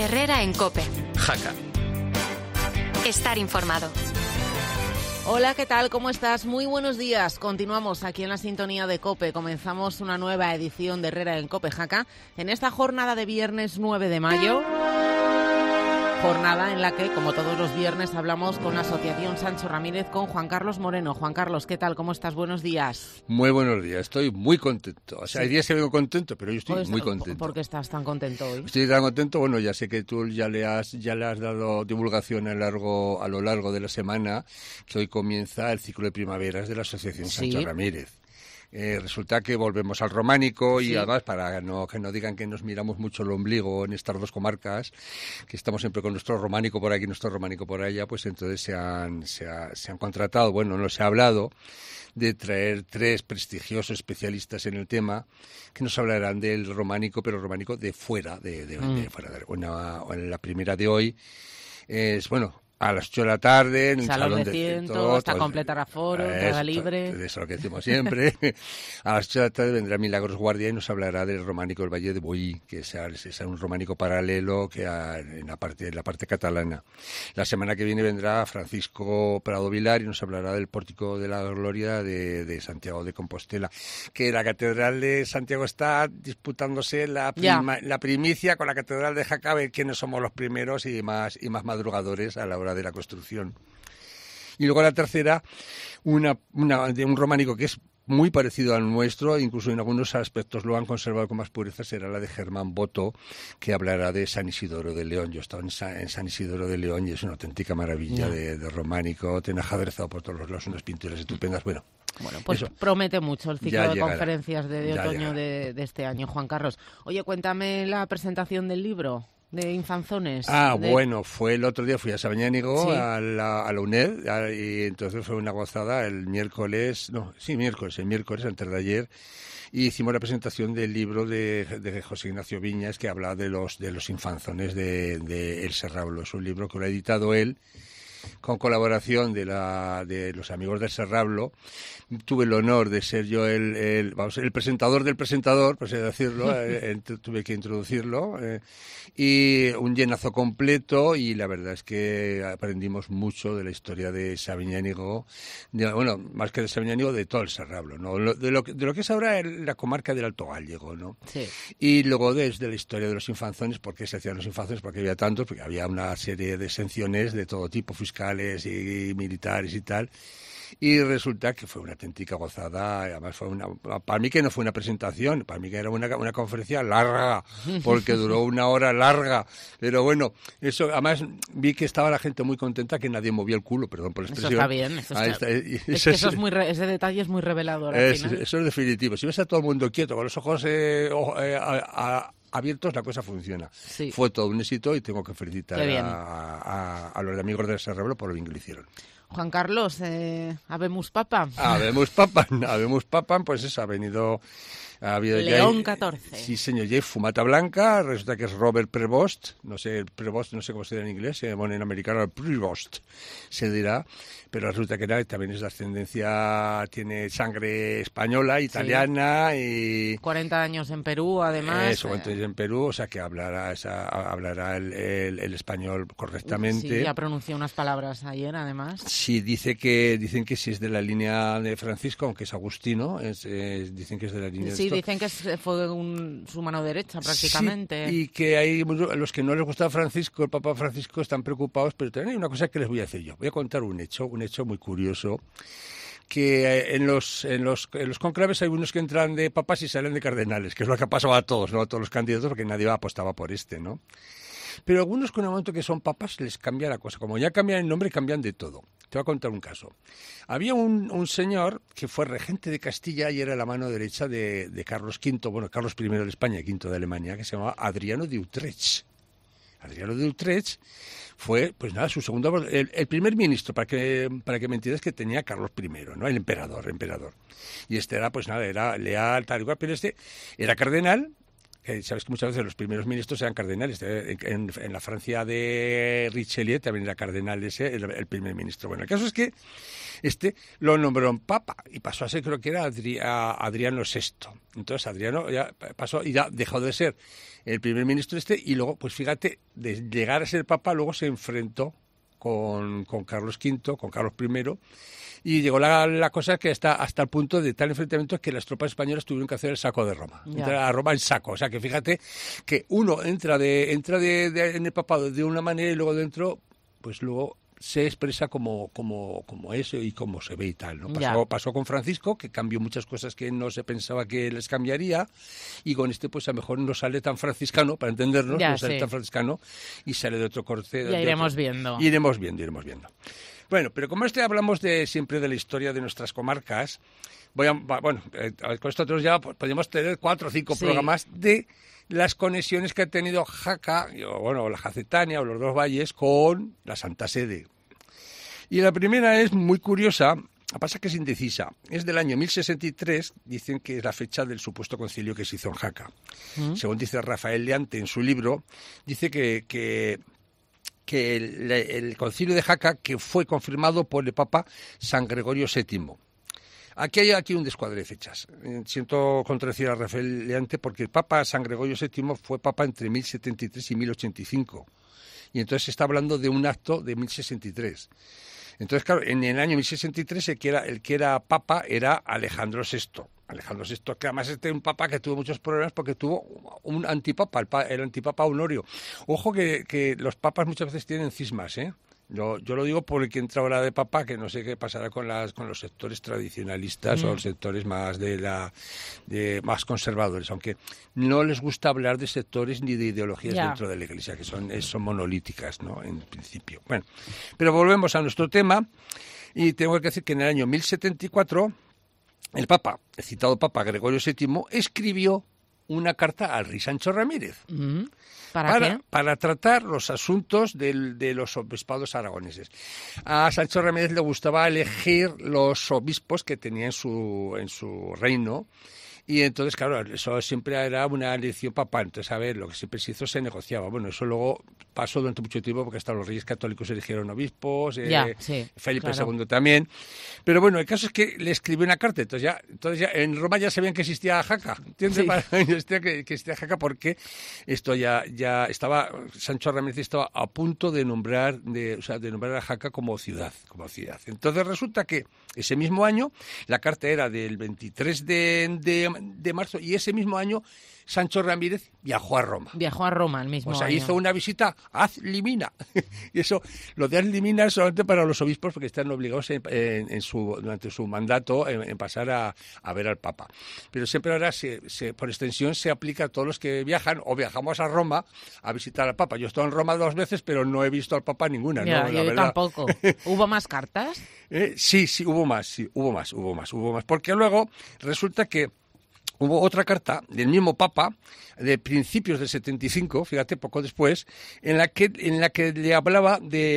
Herrera en COPE. Jaca. Estar informado. Hola, ¿qué tal? ¿Cómo estás? Muy buenos días. Continuamos aquí en la sintonía de COPE. Comenzamos una nueva edición de Herrera en COPE Jaca en esta jornada de viernes 9 de mayo. Jornada en la que, como todos los viernes, hablamos con la Asociación Sancho Ramírez con Juan Carlos Moreno. Juan Carlos, ¿qué tal? ¿Cómo estás? Buenos días. Muy buenos días. Estoy muy contento. O sea, hay días que vengo contento, pero yo estoy muy contento. ¿Por qué estás tan contento hoy? Estoy tan contento. Bueno, ya sé que tú ya le has dado divulgación a lo largo de la semana, que hoy comienza el ciclo de primaveras de la Asociación Sancho Ramírez. Resulta que volvemos al románico y además para que no digan que nos miramos mucho el ombligo en estas dos comarcas, que estamos siempre con nuestro románico por aquí, nuestro románico por allá, pues entonces se han contratado, bueno, no se ha hablado de traer 3 prestigiosos especialistas en el tema que nos hablarán del románico, pero románico de fuera, de fuera. Bueno, la primera de hoy es, bueno, a las 8 de la tarde, en el Salón de Ciento, hasta completar aforo, entrada libre. Eso es lo que decimos siempre. A las 8 de la tarde vendrá Milagros Guardia y nos hablará del románico del Valle de Boí, que es un románico paralelo que en la parte catalana. La semana que viene vendrá Francisco Prado Vilar y nos hablará del Pórtico de la Gloria de Santiago de Compostela, que la Catedral de Santiago está disputándose la primicia con la Catedral de Jaca, ver quiénes somos los primeros y más madrugadores a la hora de la construcción. Y luego la tercera, de un románico que es muy parecido al nuestro, incluso en algunos aspectos lo han conservado con más pureza, será la de Germán Boto, que hablará de San Isidoro de León. Yo he estado en San Isidoro de León y es una auténtica maravilla de románico, tiene ajedrezado por todos los lados, unas pinturas estupendas. Bueno, pues eso promete mucho el ciclo de conferencias de otoño de este año. Juan Carlos, oye, cuéntame la presentación del libro de Infanzones. Bueno, fue el otro día, fui a Sabiñánigo, a la UNED, y entonces fue una gozada el miércoles, antes de ayer, y hicimos la presentación del libro de José Ignacio Viñas, que habla de los infanzones de El Serrablo. Es un libro que lo ha editado él, con colaboración de los amigos del Serrablo. Tuve el honor de ser yo el presentador del presentador, por así decirlo, tuve que introducirlo, y un llenazo completo, y la verdad es que aprendimos mucho de la historia de Sabiñánigo, más que de Sabiñánigo, de todo el Serrablo, ¿no? De lo que es ahora la comarca del Alto Gállego, ¿no? Sí. Y luego desde la historia de los infanzones, ¿por qué se hacían los infanzones? Porque había tantos, porque había una serie de exenciones de todo tipo, fiscales y militares y tal. Y resulta que fue una auténtica gozada. Además para mí que no fue una presentación, para mí que era una conferencia larga, porque duró 1 hora larga. Pero bueno, eso, además vi que estaba la gente muy contenta, que nadie movía el culo, perdón por la expresión. Eso está bien. Ese detalle es muy revelador. Eso es definitivo. Si ves a todo el mundo quieto, con los ojos abiertos, la cosa funciona. Sí. Fue todo un éxito y tengo que felicitar a los amigos del Serrablo por lo bien que lo hicieron. Juan Carlos, habemus papam. Habemus papam, pues eso, ha habido León XIV. Sí, señor, ya hay fumata blanca, resulta que es Robert Prevost, no sé cómo se dirá en inglés, en americano Prevost se dirá, pero resulta que también es de ascendencia, tiene sangre española, italiana y... 40 años en Perú, además. 40 años en Perú, o sea que hablará el español correctamente. Sí, ya pronunció unas palabras ayer, además. Sí, dicen que sí es de la línea de Francisco, aunque es agustino, dicen que es de la línea de dicen que fue su mano derecha prácticamente. Sí, y que hay los que no les gusta Francisco, el Papa Francisco, están preocupados, pero también hay una cosa que les voy a decir yo. Voy a contar un hecho muy curioso, que en los conclaves hay unos que entran de papas y salen de cardenales, que es lo que ha pasado a todos, ¿no? A todos los candidatos, porque nadie apostaba por ¿no? Pero algunos, con el momento que son papas, les cambia la cosa. Como ya cambian el nombre, cambian de todo. Te voy a contar un caso. Había un señor que fue regente de Castilla y era la mano derecha de Carlos V, Carlos I de España y V de Alemania, que se llamaba Adriano de Utrecht. Adriano de Utrecht fue, su segundo... El primer ministro, para que me entiendas, que tenía Carlos I, ¿no? El emperador. Y era, era leal, tal y cual, pero era cardenal, Sabes que muchas veces los primeros ministros eran cardenales. En la Francia de Richelieu también era cardenal el primer ministro. Bueno, el caso es que lo nombró en papa y pasó a ser, creo que era Adriano VI. Entonces Adriano ya pasó y ya dejó de ser el primer ministro y luego, pues fíjate, de llegar a ser papa, luego se enfrentó con Carlos V, con Carlos I, y llegó la cosa que hasta el punto de tal enfrentamiento que las tropas españolas tuvieron que hacer el saco de Roma. Entrar a Roma en saco. O sea, que fíjate que uno entra en el papado de una manera y luego dentro, pues luego se expresa como eso y como se ve y tal, ¿no? Pasó con Francisco, que cambió muchas cosas que no se pensaba que les cambiaría, y con pues a lo mejor no sale tan franciscano, para entendernos, sale tan franciscano y sale de otro corte. Ya iremos viendo. Iremos viendo. Bueno, pero como hablamos siempre de la historia de nuestras comarcas, con esto otros ya podemos tener 4 o 5 programas de las conexiones que ha tenido Jaca, o la Jacetania, o los dos valles, con la Santa Sede. Y la primera es muy curiosa, pasa que es indecisa. Es del año 1063, dicen que es la fecha del supuesto concilio que se hizo en Jaca. Según dice Rafael Leante en su libro, dice que el concilio de Jaca, que fue confirmado por el Papa San Gregorio VII. Aquí hay un descuadre de fechas. Siento contradecir a Rafael Leante porque el Papa San Gregorio VII fue Papa entre 1073 y 1085. Y entonces se está hablando de un acto de 1063. Entonces, claro, en el año 1063 el que era Papa era Alejandro VI. Alejandro VI, que además un papa que tuvo muchos problemas porque tuvo un antipapa, el antipapa Honorio. Ojo que los papas muchas veces tienen cismas, ¿eh? Yo lo digo porque entra ahora de papa, que no sé qué pasará con los sectores tradicionalistas o los sectores más más conservadores, aunque no les gusta hablar de sectores ni de ideologías dentro de la Iglesia, que son monolíticas, ¿no? En principio. Bueno, pero volvemos a nuestro tema y tengo que decir que en el año 1074 el citado Papa Gregorio VII escribió una carta al rey Sancho Ramírez. ¿Para qué? Para tratar los asuntos de los obispados aragoneses. A Sancho Ramírez le gustaba elegir los obispos que tenía en su reino. Y entonces, claro, eso siempre era una elección papal. Entonces, a ver, lo que siempre se hizo se negociaba. Bueno, eso luego pasó durante mucho tiempo porque hasta los reyes católicos eligieron obispos, Felipe II también. Pero bueno, el caso es que le escribió una carta. Entonces ya en Roma ya sabían que existía Jaca. ¿Entiendes? Que existía Jaca porque esto ya estaba, Sancho Ramírez estaba a punto de nombrar a Jaca como ciudad. Entonces resulta que ese mismo año, la carta era del 23 de marzo, y ese mismo año Sancho Ramírez viajó a Roma. Viajó a Roma el mismo año. O sea, hizo una visita ad limina. Y eso, lo de ad limina es solamente para los obispos porque están obligados durante su mandato en pasar a ver al Papa. Pero siempre ahora, por extensión, se aplica a todos los que viajan o viajamos a Roma a visitar al Papa. Yo he estado en Roma 2 veces, pero no he visto al Papa ninguna. Ya, ¿no? Yo tampoco. ¿Hubo más cartas? Sí, hubo más. Porque luego resulta que hubo otra carta del mismo Papa de principios del 75, fíjate, poco después, en la que le hablaba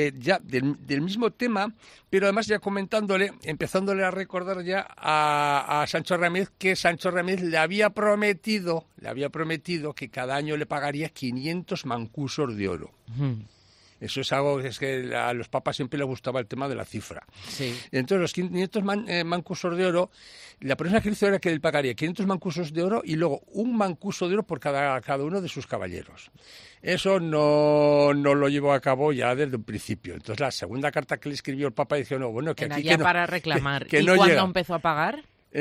del mismo tema, pero además ya empezándole a recordar ya a Sancho Ramírez que Sancho Ramírez le había prometido que cada año le pagaría 500 mancusos de oro. Eso es algo que es que a los papas siempre les gustaba el tema de la cifra. Sí. Entonces, los 500 mancusos de oro, la persona que hizo era que él pagaría 500 mancusos de oro y luego un mancuso de oro por cada uno de sus caballeros. Eso no lo llevó a cabo ya desde un principio. Entonces, la segunda carta que le escribió el Papa dijo, que aquí ya para reclamar. Que ¿Y no cuándo llega. Empezó a pagar?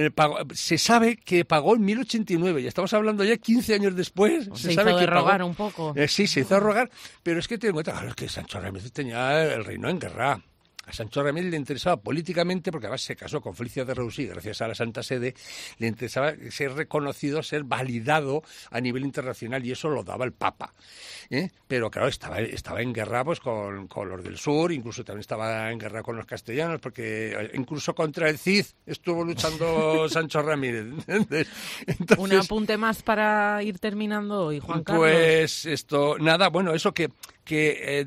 Se sabe que pagó en 1089, ya estamos hablando ya 15 años después. Se hizo de rogar un poco. Sí, se hizo de rogar, pero es que ten en cuenta, claro, que Sancho Ramírez tenía el reino en guerra. A Sancho Ramírez le interesaba políticamente, porque además se casó con Felicia de Reusí, gracias a la Santa Sede, le interesaba ser reconocido, ser validado a nivel internacional, y eso lo daba el Papa. Pero claro, estaba en guerra pues con los del sur, incluso también estaba en guerra con los castellanos, porque incluso contra el Cid estuvo luchando Sancho Ramírez. Entonces, un apunte más para ir terminando hoy, Juan Carlos. Pues eso que que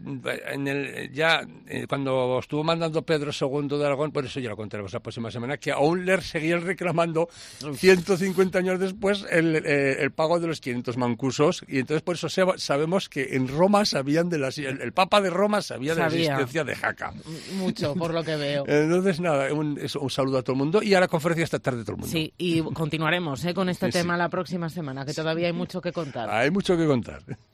cuando estuvo mandando Pedro II de Aragón, por eso ya lo contaremos la próxima semana, que aún le seguían reclamando 150 años después el pago de los 500 mancusos, y entonces por eso sabemos que en Roma sabían el Papa de Roma sabía de la existencia de Jaca. Mucho, por lo que veo. Entonces, nada, un saludo a todo el mundo y a la conferencia esta tarde todo el mundo. Sí, y continuaremos con este tema la próxima semana, que todavía hay mucho que contar. Hay mucho que contar.